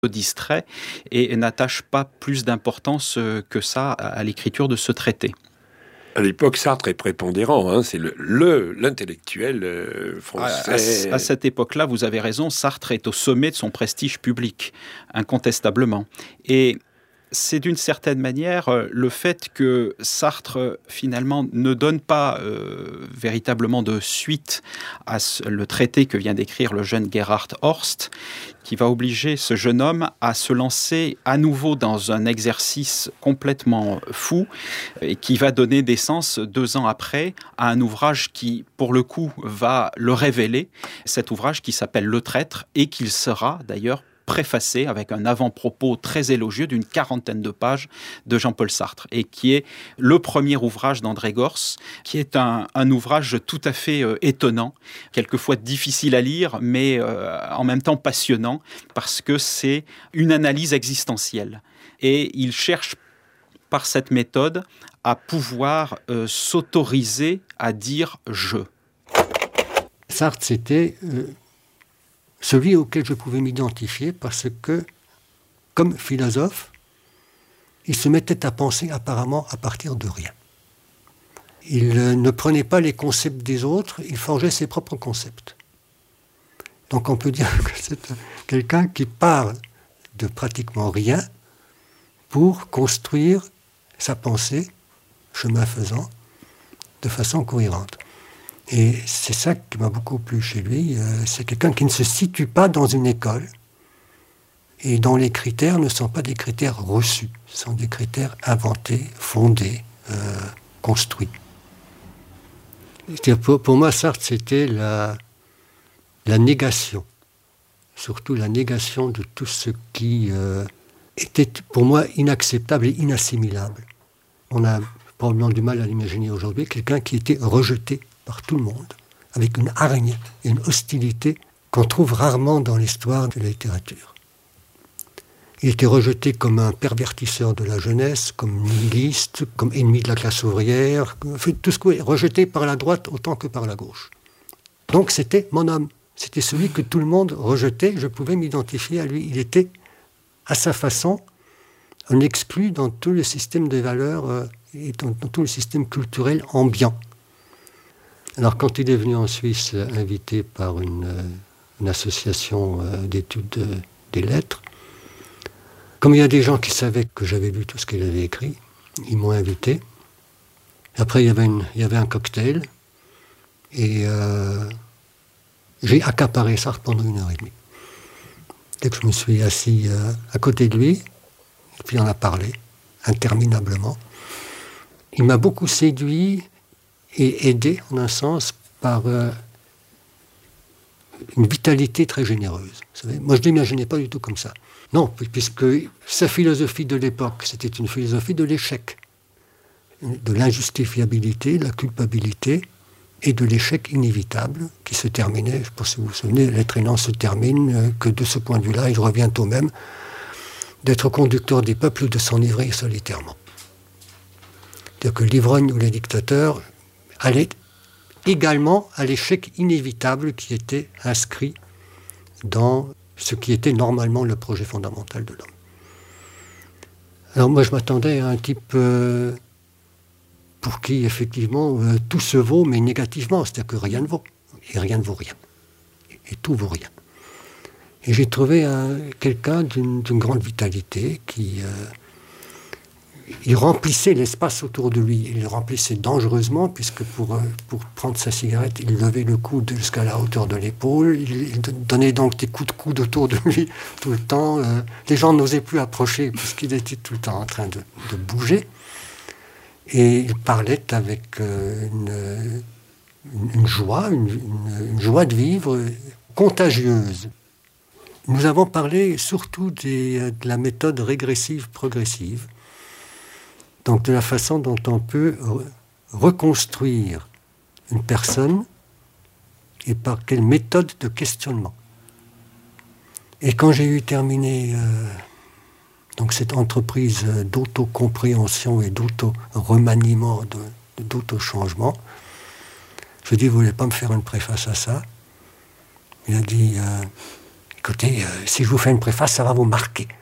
distrait et n'attache pas plus d'importance que ça à l'écriture de ce traité. À l'époque, Sartre est prépondérant, c'est l'intellectuel français. À cette époque-là, vous avez raison, Sartre est au sommet de son prestige public, incontestablement. Et c'est d'une certaine manière le fait que Sartre, finalement, ne donne pas véritablement de suite à le traité que vient d'écrire le jeune Gerhard Horst, qui va obliger ce jeune homme à se lancer à nouveau dans un exercice complètement fou et qui va donner naissance 2 ans après à un ouvrage qui, pour le coup, va le révéler. Cet ouvrage qui s'appelle Le Traître et qu'il sera d'ailleurs préfacé avec un avant-propos très élogieux d'une 40aine de pages de Jean-Paul Sartre et qui est le premier ouvrage d'André Gorz, qui est un ouvrage tout à fait étonnant, quelquefois difficile à lire, mais en même temps passionnant parce que c'est une analyse existentielle. Et il cherche par cette méthode à pouvoir s'autoriser à dire « je ». Sartre, c'était celui auquel je pouvais m'identifier parce que, comme philosophe, il se mettait à penser apparemment à partir de rien. Il ne prenait pas les concepts des autres, il forgeait ses propres concepts. Donc on peut dire que c'est quelqu'un qui parle de pratiquement rien pour construire sa pensée, chemin faisant, de façon cohérente. Et c'est ça qui m'a beaucoup plu chez lui. C'est quelqu'un qui ne se situe pas dans une école et dont les critères ne sont pas des critères reçus. Ce sont des critères inventés, fondés, construits. Pour moi, Sartre, c'était la négation. Surtout la négation de tout ce qui était pour moi inacceptable et inassimilable. On a probablement du mal à l'imaginer aujourd'hui, quelqu'un qui était rejeté par tout le monde, avec une hargne et une hostilité qu'on trouve rarement dans l'histoire de la littérature. Il était rejeté comme un pervertisseur de la jeunesse, comme nihiliste, comme ennemi de la classe ouvrière, tout ce qui est rejeté par la droite autant que par la gauche. Donc c'était mon homme, c'était celui que tout le monde rejetait, je pouvais m'identifier à lui. Il était, à sa façon, un exclu dans tout le système des valeurs et dans tout le système culturel ambiant. Alors, quand il est venu en Suisse, invité par une association d'études des lettres, comme il y a des gens qui savaient que j'avais lu tout ce qu'il avait écrit, ils m'ont invité. Après, il y avait un cocktail, et j'ai accaparé Sartre pendant 1h30. Dès que je me suis assis à côté de lui, et puis on a parlé interminablement, il m'a beaucoup séduit et aidé, en un sens, par une vitalité très généreuse. Vous savez, moi, je ne l'imaginais pas du tout comme ça. Non, puisque sa philosophie de l'époque, c'était une philosophie de l'échec, de l'injustifiabilité, de la culpabilité et de l'échec inévitable qui se terminait, je ne sais pas si vous vous souvenez, l'être aimant se termine, que de ce point de vue-là, il revient au même d'être conducteur des peuples ou de s'enivrer solitairement. C'est-à-dire que l'ivrogne ou les dictateurs allait également à l'échec inévitable qui était inscrit dans ce qui était normalement le projet fondamental de l'homme. Alors moi, je m'attendais à un type pour qui, effectivement, tout se vaut, mais négativement, c'est-à-dire que rien ne vaut. Et rien ne vaut rien. Et tout vaut rien. Et j'ai trouvé quelqu'un d'une grande vitalité qui... il remplissait l'espace autour de lui. Il le remplissait dangereusement, puisque pour prendre sa cigarette, il levait le coude jusqu'à la hauteur de l'épaule. Il donnait donc des coups de coude autour de lui tout le temps. Les gens n'osaient plus approcher, puisqu'il était tout le temps en train de bouger. Et il parlait avec une joie, une joie de vivre contagieuse. Nous avons parlé surtout de la méthode régressive-progressive. Donc de la façon dont on peut reconstruire une personne et par quelle méthode de questionnement. Et quand j'ai eu terminé donc cette entreprise d'autocompréhension et d'auto-remaniement, d'auto-changement, je lui ai dit, vous ne voulez pas me faire une préface à ça? Il a dit, écoutez, si je vous fais une préface, ça va vous marquer.